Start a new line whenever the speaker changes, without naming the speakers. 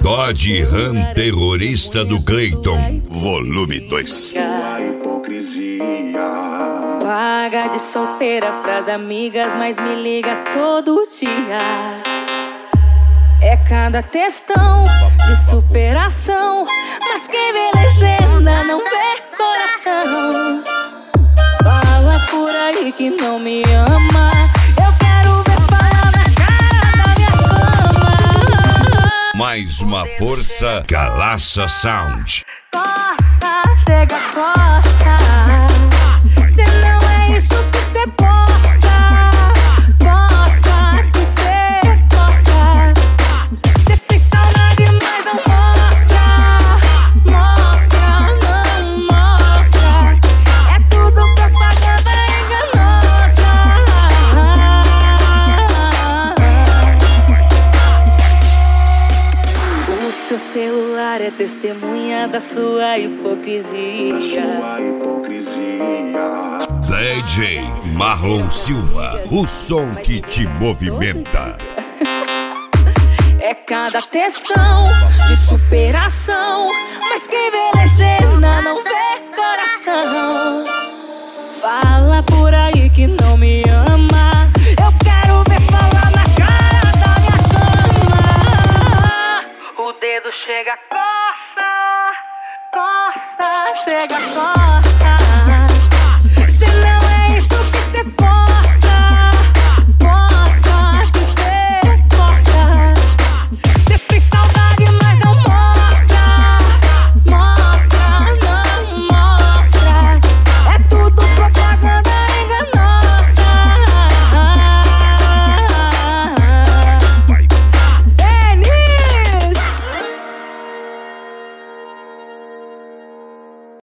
Dodge Ram terrorista do Clayton, volume 2.
Sua hipocrisia.
Paga de solteira pras amigas, mas me liga todo dia. É cada textão de superação, mas quem vê legenda não vê coração. Fala por aí que não me ama, eu quero ver falar na cara da minha fama.
Mais uma força, Calaça Sound.
Coça, chega, coça. Se não é isso que cê posta, posta que cê posta. Cê tem saudade, mas não mostra, mostra, não mostra. É tudo propaganda enganosa. O seu celular é testemunha da sua hipocrisia.
Da sua hipocrisia.
DJ Marlon Silva, o som que te movimenta.
É cada textão de superação, mas quem vê legenda não vê coração. Fala por aí que não me ama, eu quero ver falar na cara da minha cama. O dedo chega, coça, coça, chega, coça.